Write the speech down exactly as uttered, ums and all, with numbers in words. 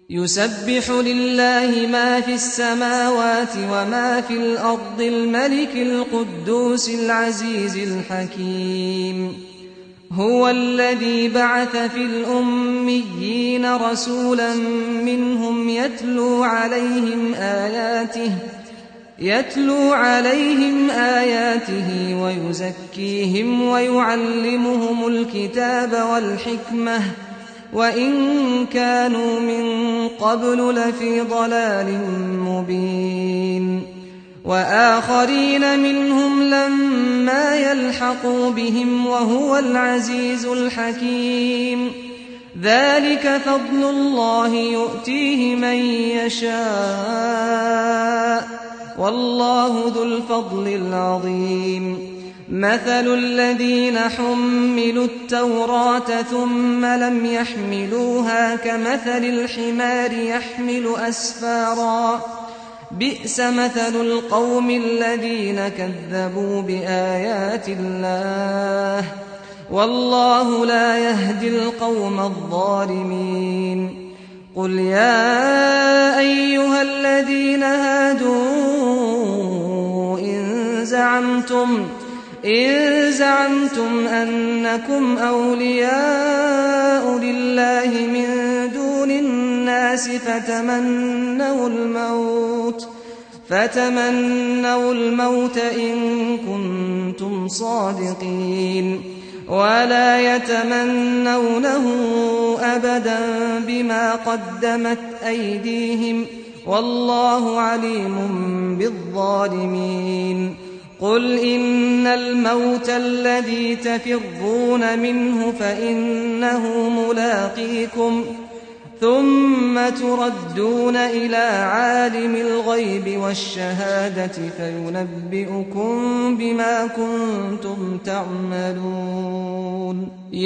يسبح لله ما في السماوات وما في الأرض الملك القدوس العزيز الحكيم. هو الذي بعث في الأميين رسولا منهم يتلو عليهم آياته يتلو عليهم آياته ويزكيهم ويعلمهم الكتاب والحكمة وإن كانوا من قبل لفي ضلال مبين. وآخرين منهم لما يلحقوا بهم وهو العزيز الحكيم. ذلك فضل الله يؤتيه من يشاء والله ذو الفضل العظيم. مثل الذين حملوا التوراة ثم لم يحملوها كمثل الحمار يحمل أسفارا بئس مثل القوم الذين كذبوا بآيات الله والله لا يهدي القوم الظالمين. قل يا أيها الذين هادوا إن زعمتم إن زعمتم أنكم أولياء لله من دون الناس فتمنوا الموت فتمنوا الموت إن كنتم صادقين ولا يتمنونه أبدا بما قدمت أيديهم والله عليم بالظالمين. قل إن الموت الذي تفرون منه فإنه ملاقيكم ثم تردون إلى عالم الغيب والشهادة فينبئكم بما كنتم تعملون.